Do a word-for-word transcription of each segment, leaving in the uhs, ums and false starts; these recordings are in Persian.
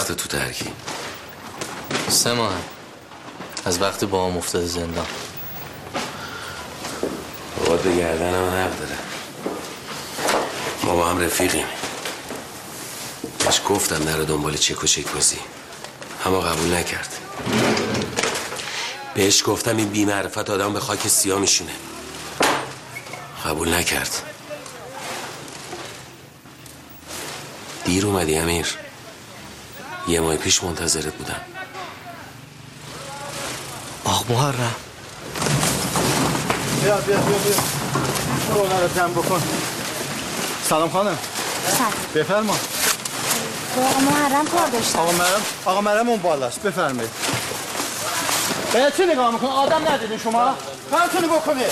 وقت تو ترکی؟ سه ماه از وقتی با هم افتاده زندان. بابات به گردنم حق داره. ما با هم رفیقیم. بهش گفتم نره دنبال چک و چک بازی، اما قبول نکرد. بهش گفتم این بی‌معرفت آدم به خاک سیاه میشونه، قبول نکرد. دیر اومدی امیر، یه ماه پیش منتظرت بودم. آق محرم بیا بیا بیا بیا رونا رو جمع بکن. سلام خانم. سلام. بفرما. آقا محرم کار داشتم. آقا محرم آقا محرم اون بالاست، بفرمایید. به چی نگاه میکن؟ آدم ندیدین شما؟ کارتونو بکنید.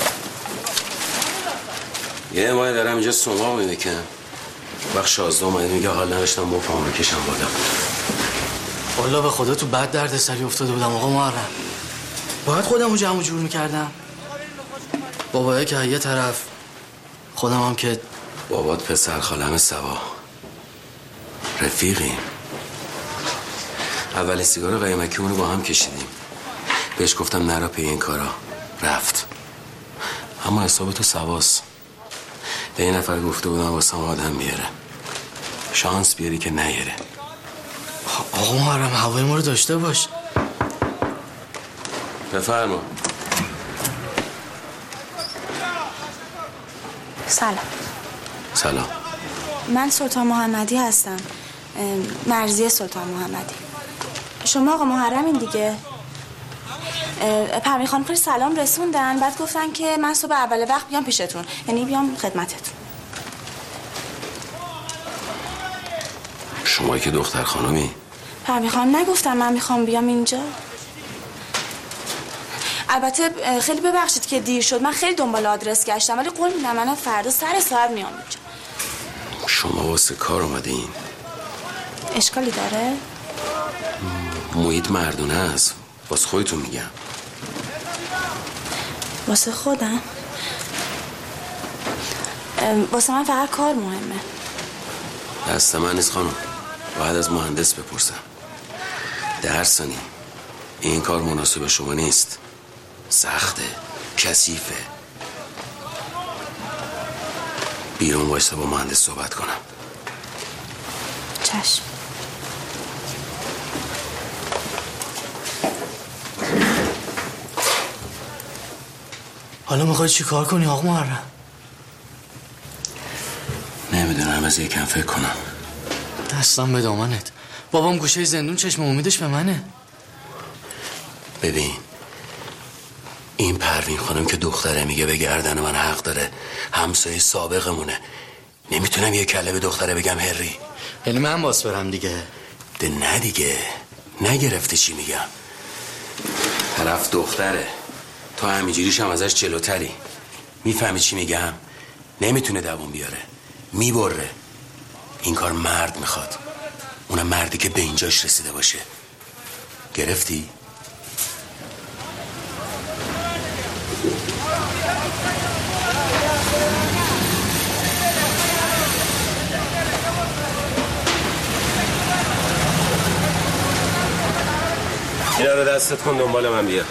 یه ماه دارم اینجا سوما میدکم، وقت شازده اومده میگه حال نداشتم با پامو بکشم بالا. والا به خدا تو بد درد سری افتاده بودم آقا محرم. باید خودم رو جمع و جور میکردم. بابایه که یه طرف، خودم هم که بابات پسر خالم سوا رفیقیم. اول سیگار قیمکی اونو با هم کشیدیم. بهش گفتم نرا پی این کارا، رفت. اما حساب تو سواست. به این نفر گفته بودم واسه آدم بیاره، شانس بیاری که نیاره. آقا محرم هوای ما رو داشته باش. بفرما. سلام. سلام. من سلطان محمدی هستم، مرضیه سلطان محمدی. شما آقا محرمین دیگه؟ پروین خانم خیلی سلام رسوندن، بعد گفتن که من صبح اول وقت بیام پیشتون، یعنی بیام خدمتتون. شما که دختر خانمی؟ پروین خانم نگفتم من میخوام بیام اینجا. البته خیلی ببخشید که دیر شد، من خیلی دنبال آدرس گشتم، ولی قول میدم من فردا سر ساعت میام اینجا. شما واسه کار اومدین؟ اشکالی داره؟ محیط مردونه است، واسه خودتون میگم. واسه خودم؟ واسه من فقط کار مهمه. دست من نیست خانم، باید از مهندس بپرسم. درسانی این کار مناسب شما نیست، سخته، کثیفه. بیرون وایستا با مهندس صحبت کنم. چشم. حالا میخوای چی کار کنی آقا محرم؟ نمیدونم، از یکم فکر کنم. دستم به دامنت. بابام گوشه زندون، چشم امیدش به منه. ببین این پروین خانم که دختره میگه به گردن من حق داره، همسایه سابقمونه. نمیتونم یه کله به دختره بگم هری. یعنی من باس برم دیگه؟ ده نه دیگه، نگرفته چی میگم. طرف دختره، تو همینجوریش هم ازش جلوتری. میفهمی چی میگم؟ نمیتونه دوام بیاره، میبره. این کار مرد میخواد، اونم مردی که به اینجاش رسیده باشه. گرفتی؟ اینا رو دستت کن، دنبال من بیا.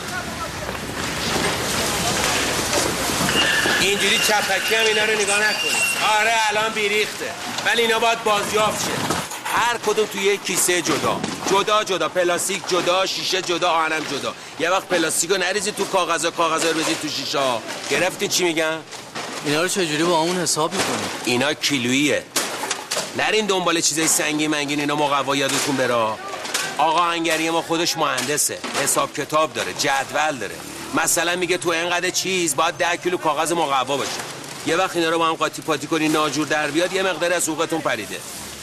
اینجوری چپکی هم اینا رو نگاه نکنی. آره الان بیریخته، ولی اینا باید بازیافت شه. هر کدوم توی یک کیسه جدا جدا جدا، پلاستیک جدا، شیشه جدا، آهنم جدا. یه وقت پلاستیکو نریزی تو کاغذا، کاغذا رو بزنی تو شیشه ها. گرفتی چی میگم؟ اینا رو چجوری با همون حساب میکنی؟ اینا کیلوییه. نرین دنبال چیزای سنگین منگین، اینا مقوا یادتون بره. آقا انگری ما خودش مهندسه، حساب کتاب داره، جدول داره. مثلا میگه تو اینقدر چیز باید ده کیلو کاغذ مقوا باشه. یه وقت اینا رو با هم قاطی پاتی کنی ناجور در بیاد، یه مقدار از حقوقتون پریده.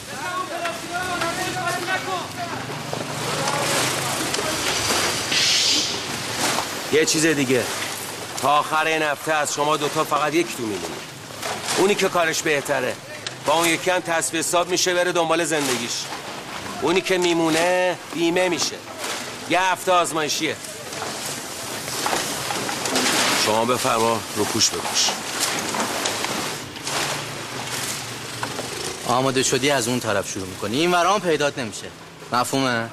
یه چیز دیگه، تا آخر این هفته از شما دوتا فقط یک تو میمونه. اونی که کارش بهتره با اون یکی هم تصفیه حساب میشه، بره دنبال زندگیش. اونی که میمونه بیمه میشه. یه هفته آزمایشیه. شما بفرما رو پوش بپوش. آماده شدی از اون طرف شروع میکنی، این ورام پیدات نمیشه. مفهومه؟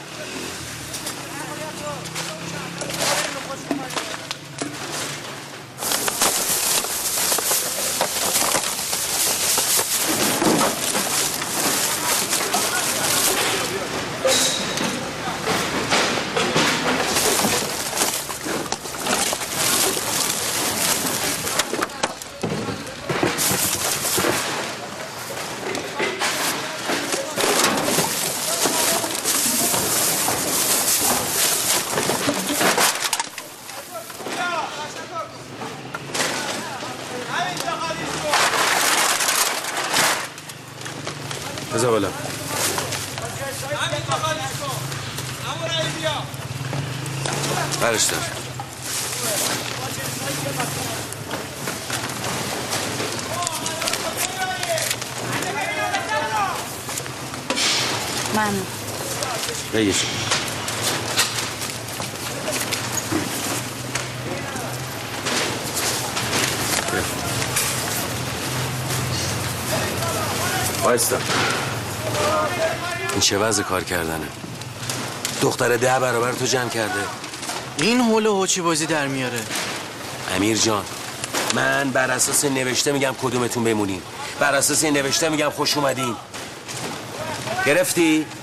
بذار بالا. برش دار. ممنون. بگیر. وایستا. این چه وضع کار کردنه؟ دختر ده برابر تو جمع کرده. این حول و حوچی بازی در میاره. امیر جان، من بر اساس نوشته میگم کدومتون بمونین، بر اساس نوشته میگم خوش اومدین. گرفتی؟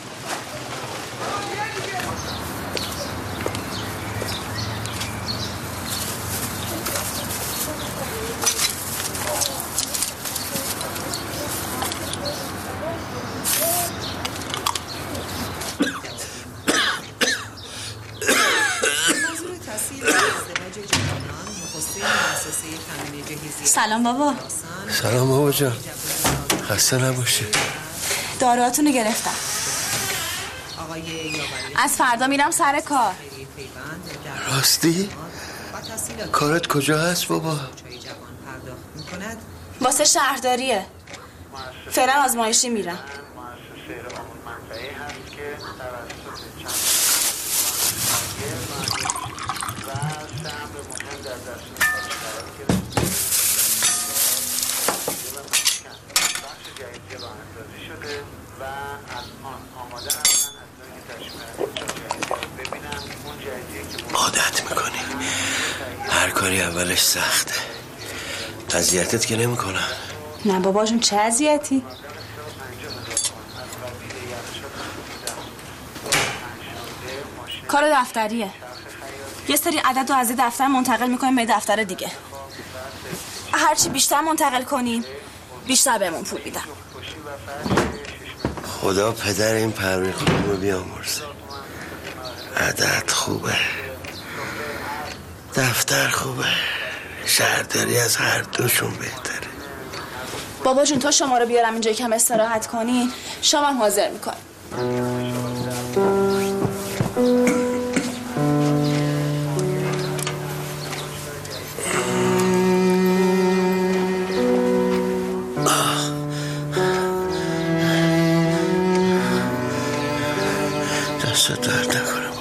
سلام بابا. سلام بابا جان، خسته نباشی. داروهاتونو گرفتم. از فردا میرم سر کار. راستی؟ کارت کجا هست بابا؟ واسه شهرداریه. فعلا آزمایشی میرم. عادت میکنی. هر کاری اولش سخته. اذیتت که نمیکنن. نه بابا جون، چه اذیتی؟ کار دفتریه. یه سری عدد رو از یه دفتر منتقل میکنیم به دفتر دیگه. هرچی بیشتر منتقل کنیم بیشتر بهمون پول میدن. خدا پدر این پروین خانم رو بیامرزه. عدد خوبه، دفتر خوبه، شهرداری از هر دوشون بهتره. بابا جون، تا شما رو بیارم اینجا کم استراحت کنین شام هم حاضر میکنم. دست درد نکنم.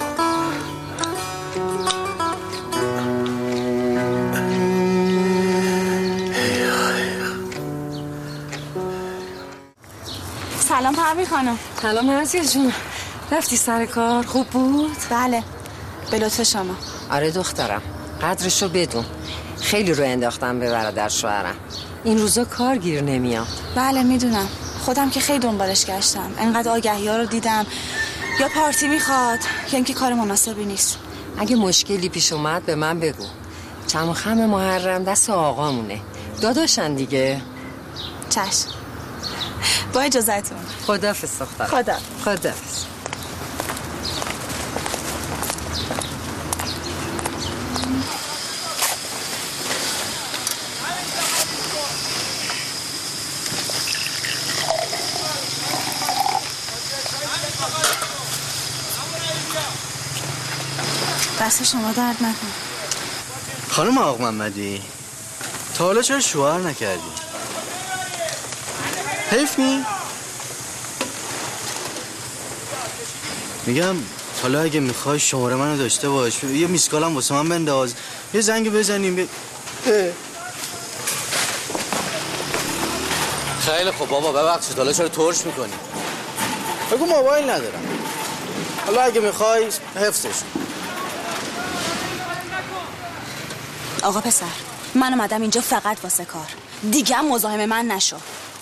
سلام پروین خانم. سلام مرزیه جون، رفتی سر کار؟ خوب بود؟ بله، به لطف شما. آره دخترم، قدرشو بدون. خیلی رو انداختم به برادر شوهرم. این روزا کار گیر نمیاد. بله میدونم، خودم که خیلی دنبالش گشتم. انقدر آگهی ها رو دیدم، یا پارتی میخواد یا اینکه کار مناسبی نیست. اگه مشکلی پیش اومد به من بگو. چم و خم محرم دست آقامونه، داداشن دیگه. چشم. با اجازتون. خداحافظ دخترم. خدا. خداحافظ. دست شما درد نکن. خانم آقا محمدی، تا حالا چرا شوهر نکردی؟ حیف نی؟ میگم حالا اگه میخوای شماره منو داشته باش، یه میسکالم واسه من بنداز، یه زنگ بزنیم ب... خیلی خب بابا، ببخشید حالا چرا ترش میکنی؟ بگو موبایل ندارم. حالا اگه میخوای حفظش. آقا پسر، من اومدم اینجا فقط واسه کار، دیگه هم مزاحم من نشو.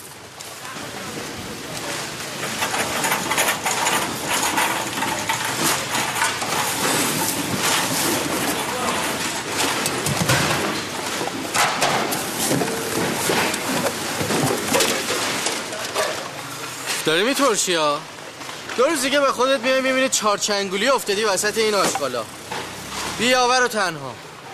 داری میترشی ها؟ دو روز دیگه به خودت میای میبینی چارچنگولی افتادی وسط این آشغالا. بیاور و تنها.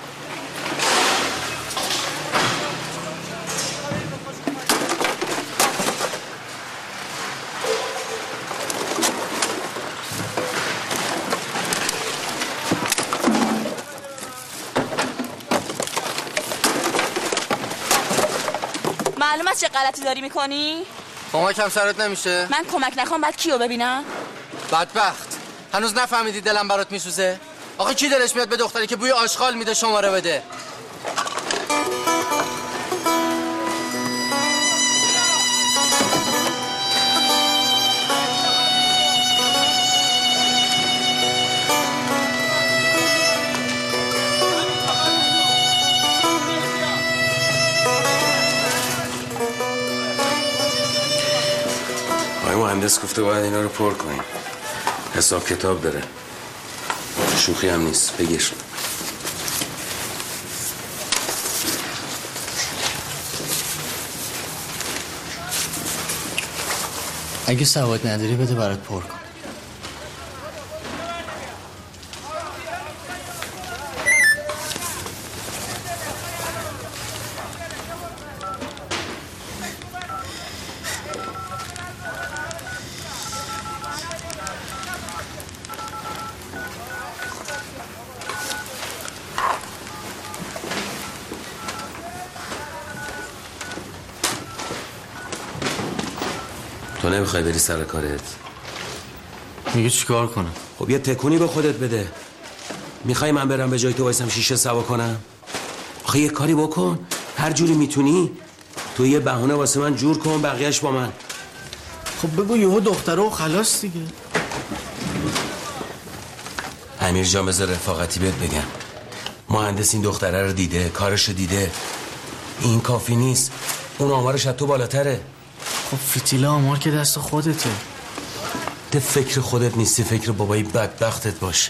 معلوم است چه غلطی داری میکنی؟ کمکم سرت نمیشه؟ من کمک نخوام بعد کیو ببینم؟ بدبخت. هنوز نفهمیدی دلم برات میسوزه؟ آخه کی دلش میاد به دختری که بوی آشغال میده شماره بده؟ مهندس گفته باید اینا رو پر کنیم. حساب کتاب داره، شوخی هم نیست. بگیر. اگه سواد نداری بده برات پر کن. تو نمیخوای بری سر کارت؟ میگه چیکار کنم؟ خب یه تکونی به خودت بده. میخوای من برم به جای تو وایسم شیشه سوا کنم؟ آخه یه کاری بکن، هر جوری میتونی. تو یه بهونه واسه من جور کن، بقیهش با من. خب بگو یهو دختره و خلاص دیگه. امیر جان بذار رفاقتی بهت بگم، مهندس این دختره رو دیده، کارش رو دیده. این کافی نیست، اون آمارش از تو بالاتره. خب فتیله آمار که دست خودته. ده فکر خودت نیستی، فکر بابایی بدبختت باش.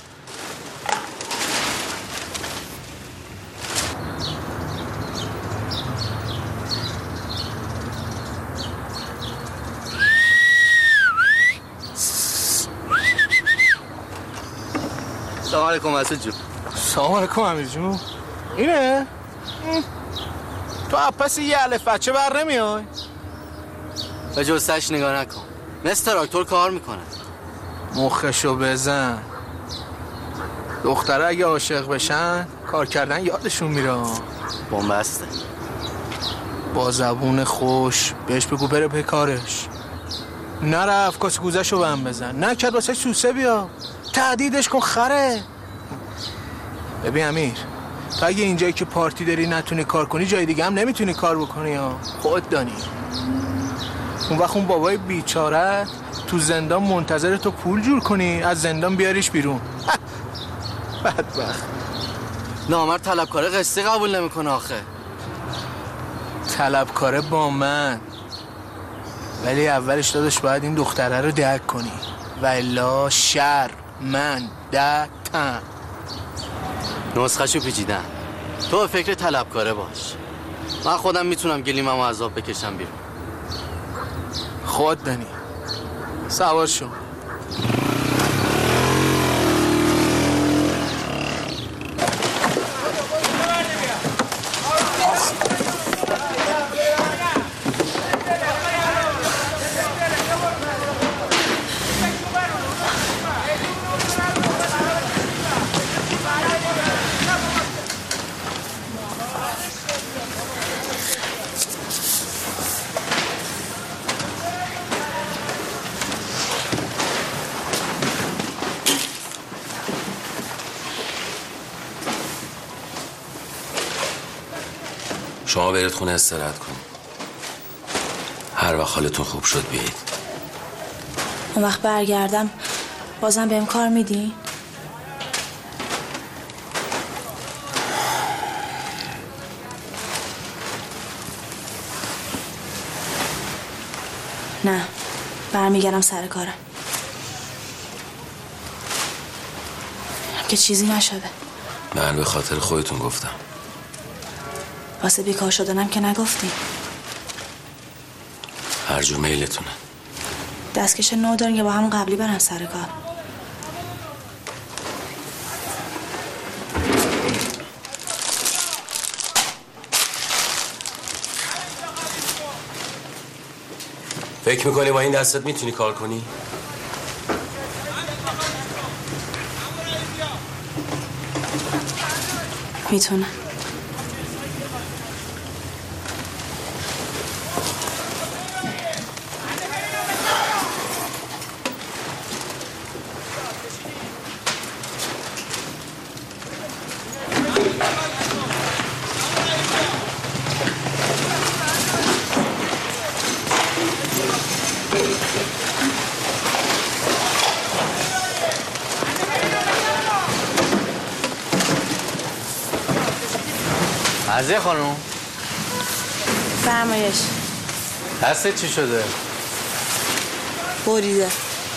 سلام علیکم مسعود جون. سلام علیکم امیر جون. اینه؟ تو پس یه الف بچه بر نمیای؟ به جستش نگاه نکن، مثل تراکتور کار میکنه. مخشو بزن. دختره اگه عاشق بشن کار کردن یادشون میره. بنبسته. با زبون خوش بهش بگو بره به کارش. نرفت کاس گوزشو به هم بزن، نکرد واسه سوسه بیا، تهدیدش کن خره. ببین امیر، تا اگه اینجایی که پارتی داری نتونی کار کنی جای دیگه هم نمیتونی کار بکنی ها. خود دانی اون وقت اون بابای بیچاره تو زندان منتظر تو پول جور کنی از زندان بیاریش بیرون. بدبخت. نامرد طلبکاره قسطی قبول نمیکنه آخه. طلبکاره با من، ولی اولش داداش باید این دختره رو درک کنی و الا شر من دتم. نسخه‌شو پیچیدن. تو فکر طلبکاره باش، من خودم میتونم گلیممو از آب بکشم بیرون. خود دانی سوار شو. شما برید خونه استراحت کنید، هر وقت حالتون خوب شد بیایید. اون وقت برگردم بازم بهم کار میدی؟ نه، برمیگردم سر کارم که چیزی نشده. من به خاطر خودتون گفتم. واسه بیکار شدنم که نگفتی. هر جور میلتونه. دستکش نو دارین که با همون قبلی برم سر کار. فکر میکنی با این دستت میتونی کار کنی؟ میتونم. عزیزه خانم فرمایش. دستت چی شده؟ بریده.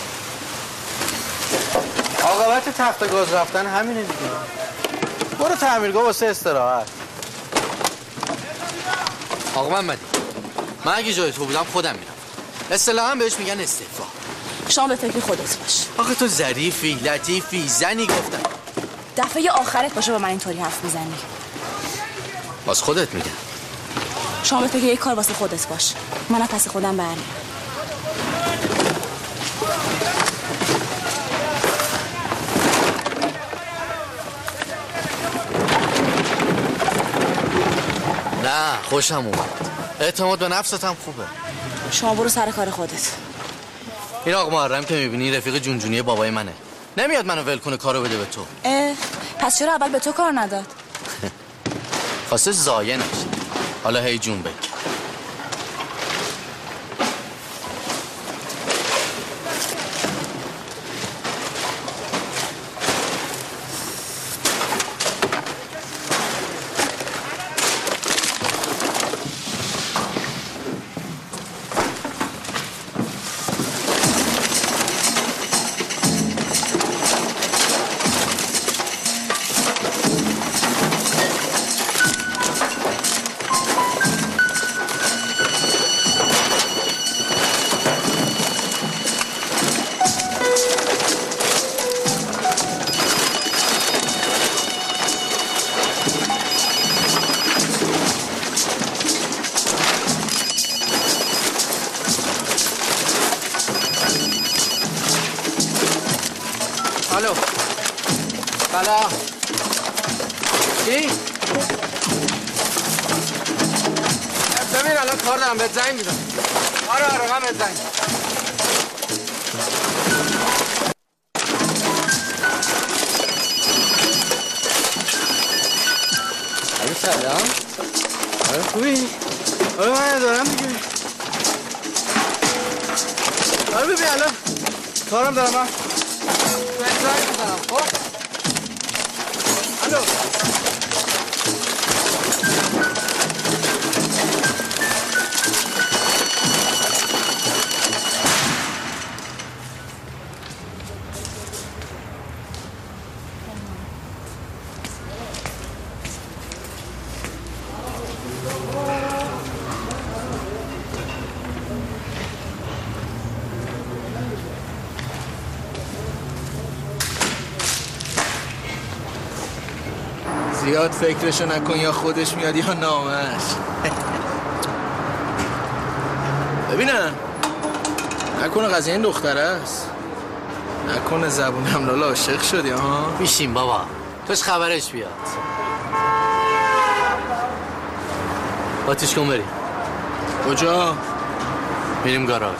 عاقبت تخت گاز رفتن همینه دیگه. برو تعمیرگاه واسه استراحت. آقا محمدی، من اگه جای تو بودم خودم میرم. اصطلاحاً بهش میگن استعفا. شما به فکر خودت باش. آخه تو ظریفی، لطیفی، زنی گفتم. دفعه آخرت باشه با من اینطوری حرف میزنی. باز خودت میگم. شما به فکر یک کار واسه خودت باش. منم پس خودم برمیام. نه خوشم اومد. اعتماد به نفست هم خوبه. شما برو سر کار خودت. این آقا محرم که میبینی رفیق جونجونی بابای منه. نمیاد منو ول کنه کارو بده به تو. اه پس چرا اول به تو کار نداد؟ خواسته ضایع نشه. حالا هی جون بک. الو سلام. چی؟ ببین الان کار دارم بهت زنگ میزنم. آره آره من بهت زنگ الو سلام. آره خوبی؟ آره من دارم دیگه. آره ببین الان کارم دارم من بهت زنگ میزنم. خب الو زیاد فکرشو نکن یا خودش میاد یا نامش. ببینم نکنه قضیه این دختره است. نکنه زبون هملالا عاشق شدی ها. میشیم بابا توش خبرش بیاد. آتیش کن بریم. کجا؟ میریم گاراژ.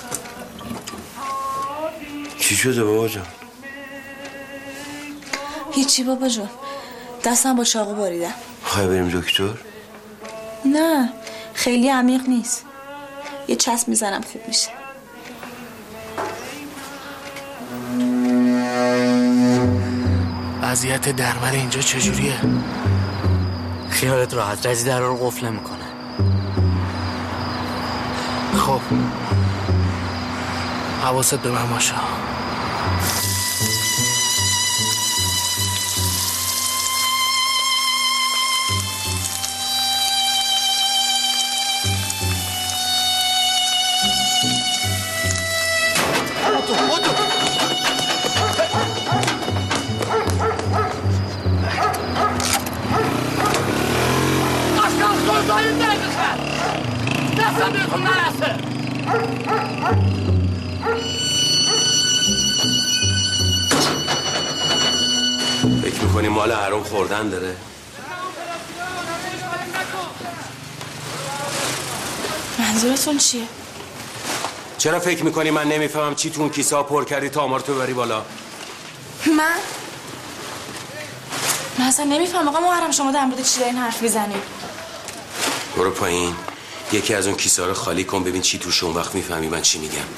چی شده بابا جان؟ هیچی بابا جون، دستم با چاقو باریدم. خواهی بریم دکتر؟ نه خیلی عمیق نیست، یه چسب میزنم خوب میشه. وضعیت درمر اینجا چجوریه؟ خیالت راحت، رزی در رو قفل نمیکنه. خب حواست به من باشه. فکر میکنی مال حروم خوردن داره؟ منظورتون چیه؟ چرا فکر میکنی من نمیفهمم چی تو اون کیسه ها پر کردی تا آمار تو ببری بالا؟ من؟ من اصلا نمیفهم آقا محرم، شما در مورد چی دارین حرف میزنید؟ برو پایین، یکی از اون کیسه ها رو خالی کن ببین چی توش، اون وقت میفهمی من چی میگم.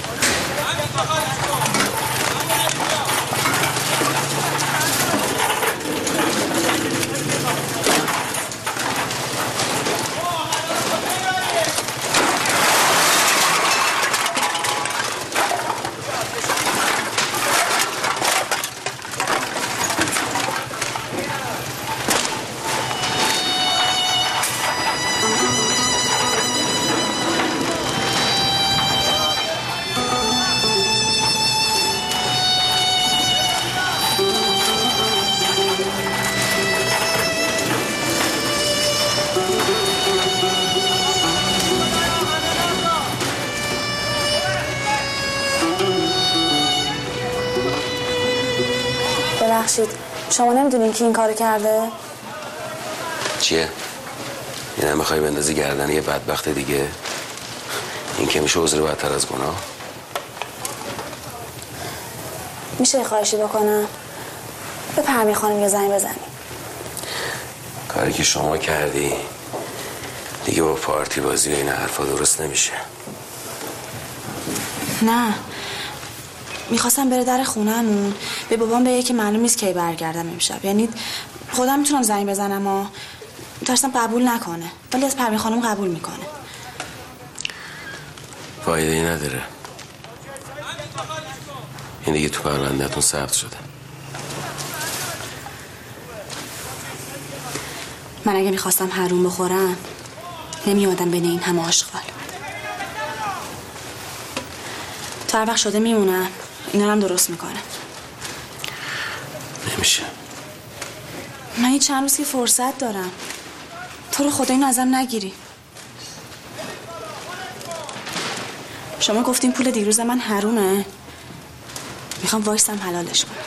ببخشید شما نمیدونین کی این کارو کرده؟ چیه؟ این هم میخوای بندازی گردن یه بدبخت دیگه؟ این که میشه عذر بدتر از گناه؟ میشه یه خواهشی بکنم؟ به پرمی خانم یه زنگ بزنی. کاری که شما کردی دیگه با پارتی بازی و این حرفا درست نمیشه. نه میخواستم بره در خونه‌مون به بابام بگه که معلوم نیست کی برگردم امشب، یعنی خودم میتونم زنگ بزنم و ترسم قبول نکنه، ولی از پرمی خانم قبول میکنه. فایده ای نداره، این دیگه تو پرونده‌تون ثبت شده. من اگه میخواستم حروم بخورم نمیومدم بین این همه آشغال. تا هر وقت شده میمونم، اینا رو هم درست میکنم. نمیشه. من این چند روز که فرصت دارم، تو رو خدا اینو ازم نگیری. شما گفتین پول دیروز من حرومه، میخوام وایسم حلالش کنم.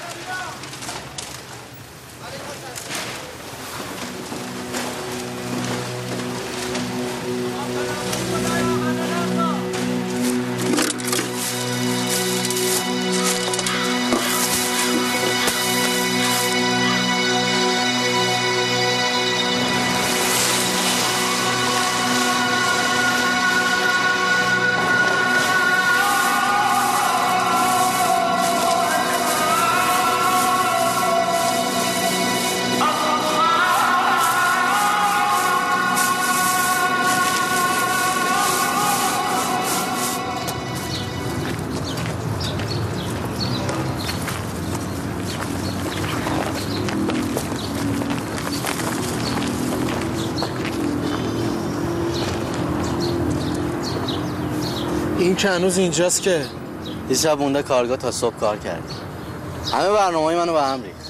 این که هنوز اینجاست که یه شب مونده کارگاه تا صبح کار کردی، همه برنامه‌های منو به هم ریخت.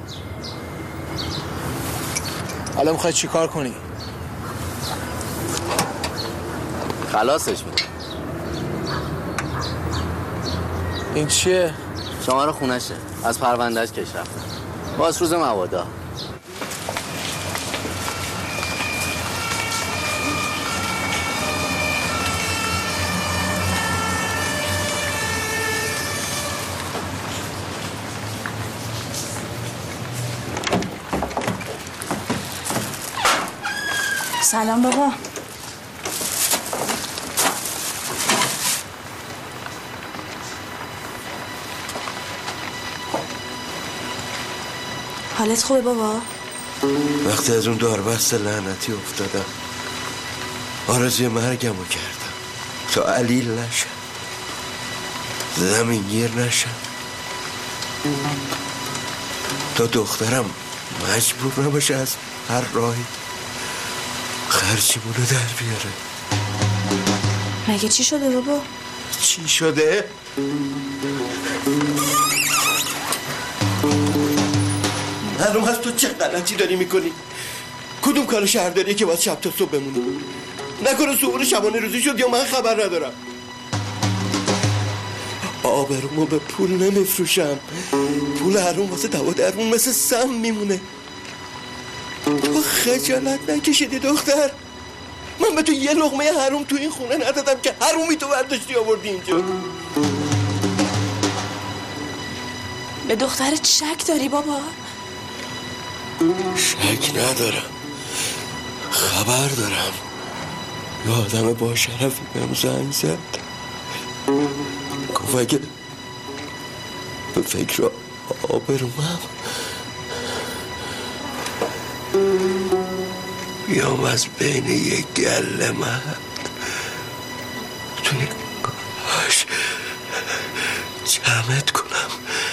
حالا میخوای چی کار کنی؟ خلاصش میدم. این چیه؟ شماره خونشه، از پروندهش کش رفتم، باز روز موادا. سلام بابا. حالت خوبه بابا؟ وقتی از اون داربست لعنتی افتادم آرزوی مرگمو کردم تا علیل نشم، زمینگیر نشم، تا دخترم مجبور نباشه از هر راهی خرجیمونو در بیاره. مگه چی شده بابا؟ چی شده؟ معلوم هست تو چه غلطی داری میکنی؟ کدوم کار شهرداریه که باید شب تا صبح بمونی؟ نکنه ظهور شبانه روزی شد یا من خبر ندارم. آبرومو به پول نمیفروشم. پول حروم واسه دوا درمون مثل سم میمونه. تو خجالت نکشیدی دختر؟ من به تو یه لقمه حروم تو این خونه ندادم که حرومی تو برداشتی آوردی اینجا. به دخترت شک داری بابا؟ شک ندارم، خبر دارم. یه آدم با شرفی بهم زنگ زد، گفت اگه به فکر آبرومم بیام از بین یک گله مرد توی گاهاش جمعت کنم.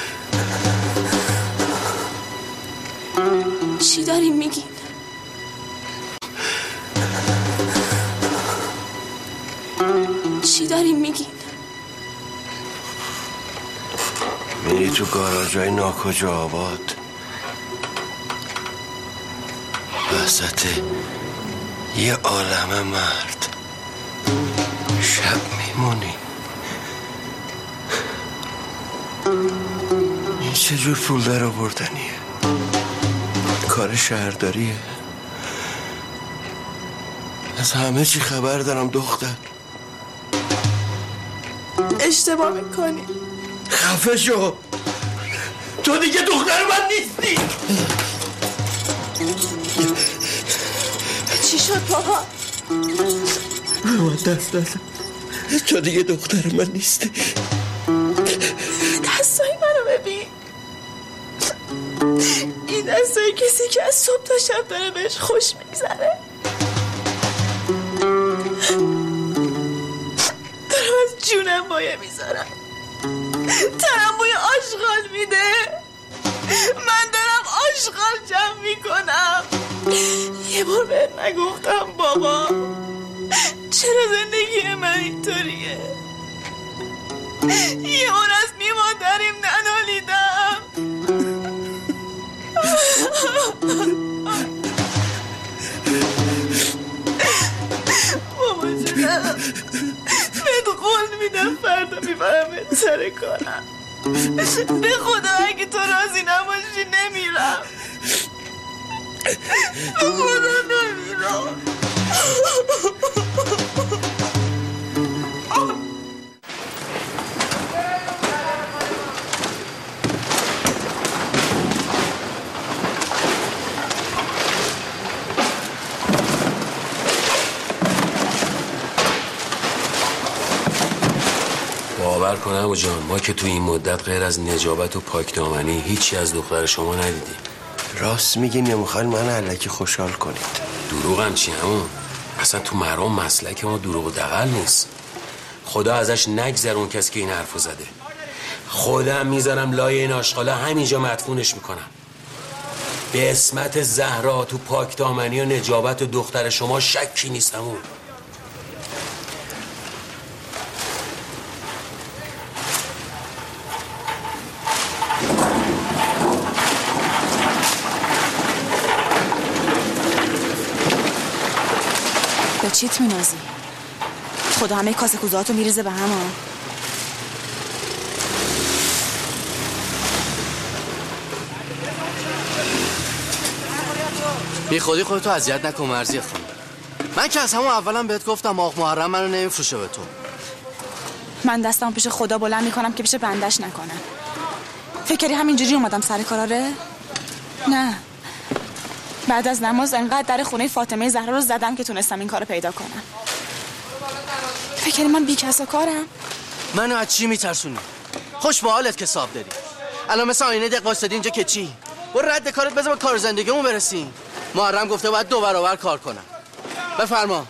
چی داریم میگین؟ چی داریم میگین؟ میری تو گاراژهای ناکجا آباد، وسط یه عالمه مرد شب میمونی. این چجور پول در آوردنیه؟ کار شهرداریه. از همه چی خبر دارم دختر. اشتباه میکنی. خفه شو، تو دیگه دختر من نیستی. چی شد بابا؟ من دست دست تو دیگه دختر من نیستی. دستای منو ببین. این دستای کسی که از صبح تا شب داره بهش خوش میگذره. دارم از جونم مایه میذارم، تنم بوی آشغال میده. من دارم آشغال جمع میکنم. یه بار بهت نگفتم بابا چرا زندگی من اینطوریه؟ یه بار از میمادریم ننالیدم. بابا جونم بهت قول میدم فردا میبرم سر کارم. به خدا اگه تو راضی نباشی نمیرم. به خدا نمیرم. باور کن عمو جان، ما که تو این مدت غیر از نجابت و پاکدامنی هیچی از دختر شما ندیدیم. راست میگین یا میخواین من الکی خوشحال کنید؟ دروغم چی عمو؟ اصلا تو مرام مسلک ما دروغ و دغل نیست. خدا ازش نگذرون کسی که این حرفو زده. خودم میذارم لای این آشغالا همینجا مدفونش میکنم. به اسمت زهرا تو پاکدامنی و نجابت و دختر شما شکی نیست عمو. به چیت مینازی؟ خدا همه کاسه کوزاتو میریزه به هم ها. بی خودی خودتو اذیت نکن مرضیه خانم. من که از همون اولم بهت گفتم آق محرم منو نمیفروشه به تو. من دستم پیش خدا بلند میکنم که پیش بندش نکنم. فکری همینجوری اومدم سر کاراره؟ نه، بعد از نماز انقدر در خونه فاطمه زهرا رو زدم که تونستم این کارو پیدا کنم. فکر من بی کس و کارم؟ منو از چی میترسونی؟ خوش با حالت که صاحب داری. الان مثل آینه دق واسطی اینجا که چی؟ برو رد کارت بذار به کار زندگیمون برسیم. محرم گفته باید دو برابر کار کنم. بفرما.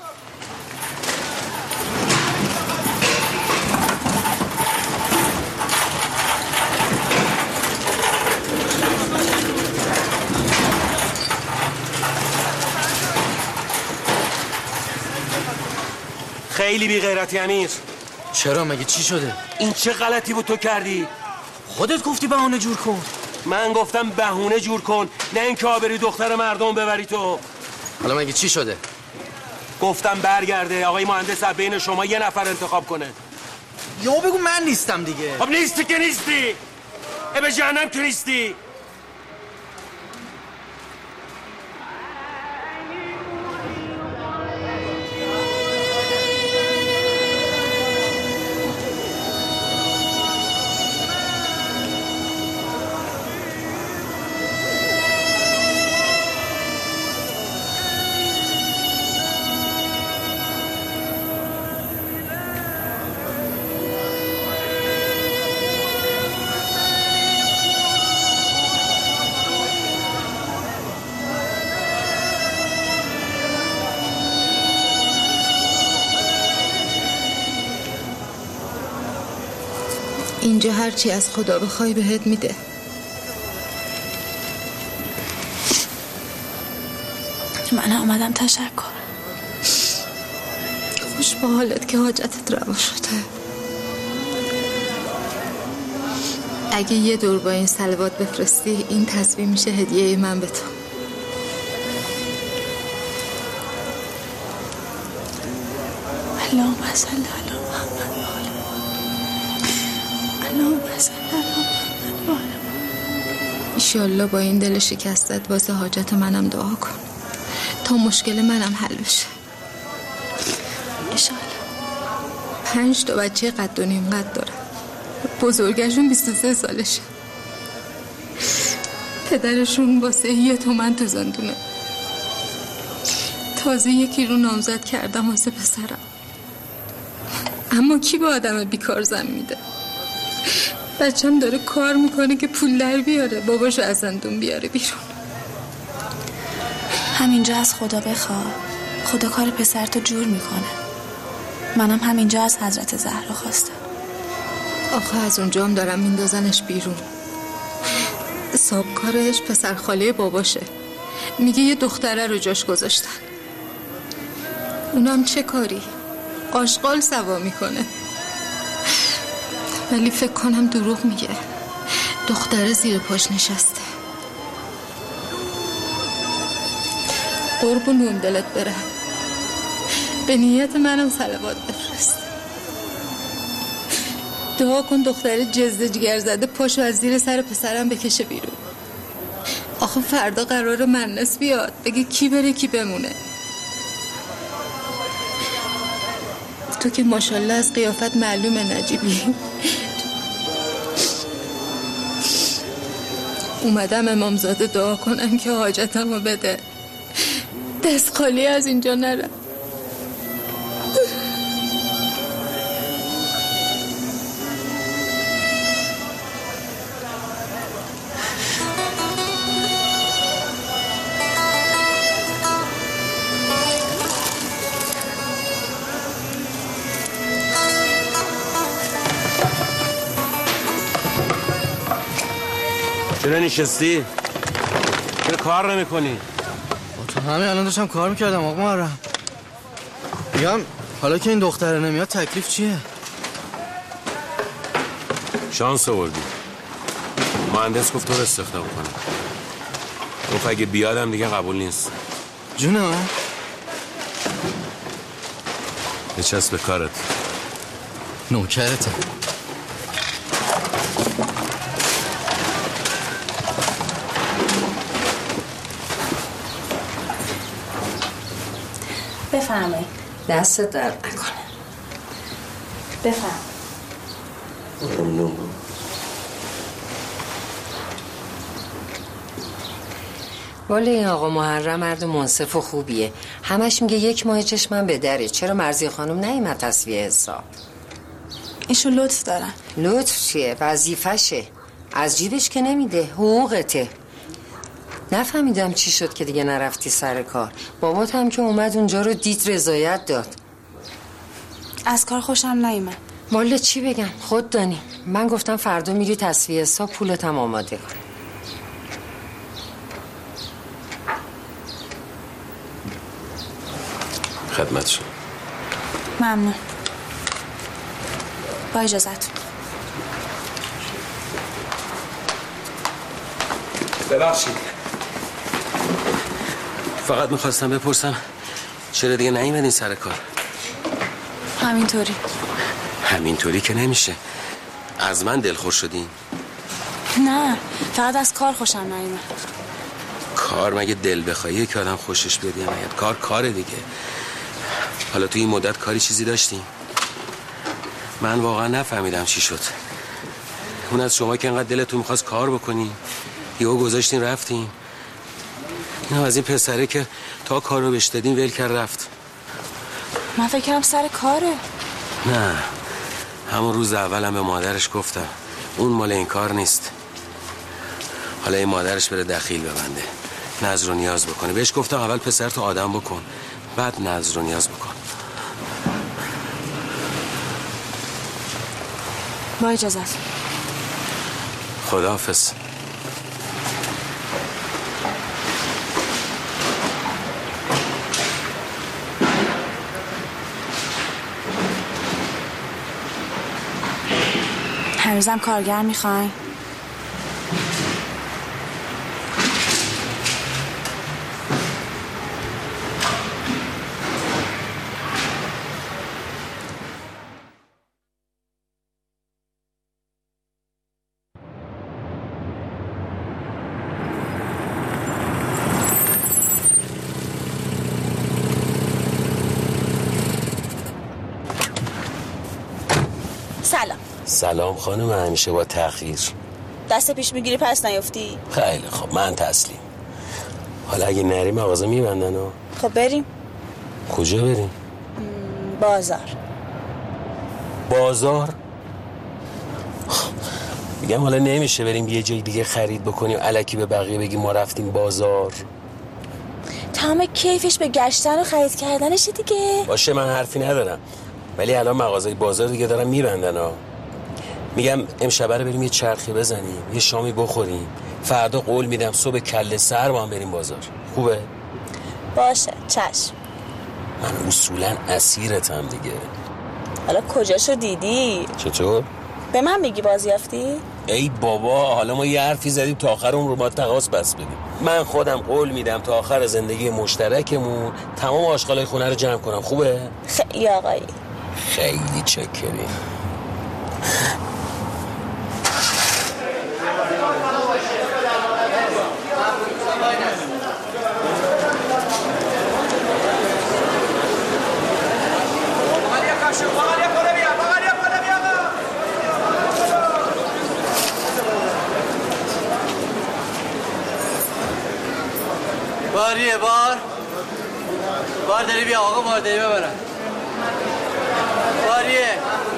خیلی بی غیرتی امیر. چرا مگه چی شده؟ این چه غلطی بود تو کردی؟ خودت گفتی بهونه جور کن. من گفتم بهونه جور کن، نه اینکه آبری دختر مردم ببری تو. حالا مگه چی شده؟ گفتم برگرده آقای مهندس از بین شما یه نفر انتخاب کنه. یا بگو من نیستم دیگه. خب نیستی که نیستی. ای به جهنم که نیستی. اینجا هرچی از خدا بخوای بهت میده. من آمدم تشکر. خوش با حالت که حاجتت روا شده. اگه یه دور با این صلوات بفرستی این تسبیح میشه هدیه من به تو. اللهم صل علی محمد. اللهم صل علی محمد. ایشالله با این دل شکستت واسه حاجت منم دعا کن تا مشکل منم حل بشه. ایشالله. پنج تا بچه قد و نیم قد دارم. بزرگشون بیست و سه سالشه. پدرشون واسه یه تومن تو زندونه. تازه یکی رو نامزد کردم واسه پسرم. اما کی به آدم بیکار زن میده؟ بچم داره کار میکنه که پول در بیاره، باباشو از زندون بیاره بیرون. همینجا از خدا بخوا، خدا کار پسرتو جور میکنه. منم همینجا از حضرت زهرا خواستم. آخه از اونجا هم دارم میندازنش بیرون. صاحبکارش پسر خاله باباشه. میگه یه دختره رو جاش گذاشتن. اونم چه کاری؟ آشغال سوا میکنه. ولی فکر کنم دروغ میگه. دختره زیر پاش نشسته. قربون اون دلت بره. به نیت منم صلوات بفرست. دعا کن دختره جزده جگر زده پاشو از زیر سر پسرم بکشه بیرون. آخه فردا قرار منس بیاد بگه کی بره کی بمونه. تو که ماشاءالله از قیافت معلومه نجیبی. اومدم امامزاده دعا کنم که حاجتمو بده، دست خالی از اینجا نرم. چرا نشستی؟ چرا کار نمی کنی؟ تو همین الان داشتم کار میکردم آقا محرم. میگم حالا که این دختره نمیاد تکلیف چیه؟ شانس آوردی. مهندس گفت تو رو استخدام کنه. گفت اگه بیادم دیگه قبول نیست. جون من؟ بچسب به کارت. نوکرته. بفرمایید. دست درد نکنه. بفرمایید. والا این آقا محرم مرد منصف و خوبیه. همش میگه یک ماه چشمم به دره. چرا مرضی خانم نیومد تصفیه حساب؟ ایشون لطف دارن. لطف چیه؟ وظیفشه. از جیبش که نمیده، حقوقته. نفهمیدم چی شد که دیگه نرفتی سر کار. بابات هم که اومد اونجا رو دید، رضایت داد. از کار خوشم نیومد. والا چی بگم، خود دانی. من گفتم فردا میری تصفیه حساب، پولتم آماده کن. خدمت شما. ممنون. با اجازت. ببخشید، فقط میخواستم بپرسم چرا دیگه نیومدین سر کار؟ همینطوری. همینطوری که نمیشه. از من دلخور شدین؟ نه، فقط از کار خوشم نیومد. کار مگه دل بخواهیه که آدم خوشش بیاد؟ مگه کار کاره دیگه. حالا تو این مدت کاری چیزی داشتین؟ من واقعا نفهمیدم چی شد. اون از شما که انقدر دلتون میخواست کار بکنین، یهو گذاشتین رفتین. این از این پسره که تا کار رو بهش دادین ول کرد رفت. من فکر کردم سر کاره. نه، همون روز اولم به مادرش گفتم اون مال این کار نیست. حالا این مادرش بره دخیل ببنده، نظر و نیاز بکنه. بهش گفتم اول پسر تو آدم بکن، بعد نظر و نیاز بکن. با اجازت. خداحافظ. هنوزم کارگر میخواین؟ سلام. سلام خانم، همیشه با تأخیر. دست پیش میگیری پس نیفتی؟ خیلی خب، من تسلیم. حالا اگه نری مغازه میبندن ها. خب بریم. کجا بریم؟ بازار. بازار؟ میگم حالا نمیشه بریم یه جای دیگه خرید بکنیم الکی به بقیه بگیم ما رفتیم بازار؟ تمام کیفش به گشتن و خرید کردنشه دیگه. باشه، من حرفی ندارم، ولی الان مغازه بازار دیگه دارن میبندن ها. میگم امشب رو بریم یه چرخی بزنیم، یه شامی بخوریم، فردا قول میدم صبح کله سر با هم بریم بازار. خوبه؟ باشه، چشم. من اصولا اسیرتم دیگه. حالا کجاشو دیدی؟ چطور؟ به من میگی بازیافتی؟ ای بابا، حالا ما یه حرفی زدیم تا آخر اون رو ما تقاس بس بدیم. من خودم قول میدم تا آخر زندگی مشترکمون تمام آشغالای خونه رو جمع کنم. خوبه؟ خیلی آقایی. خیلی چکری. باریه بار بار داری بیا آقا، بار داری ببرن. باریه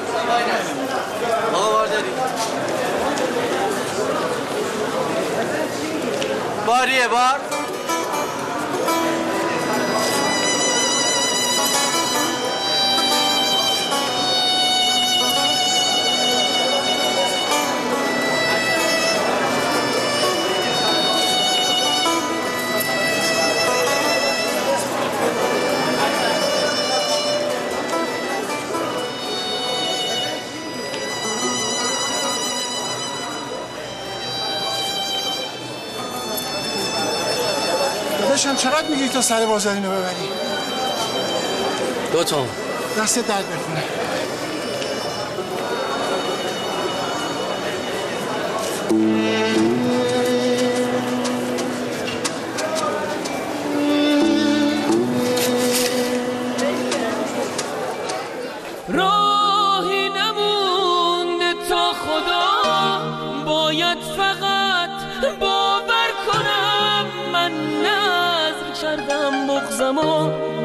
آقا، بار داری. باریه بار داداشم چقدر میگی تا سر بازار اینو ببری؟ دو تومن. دست درد نکنه. راهی نمونده تا خدا باید فقط باور کنم من زمان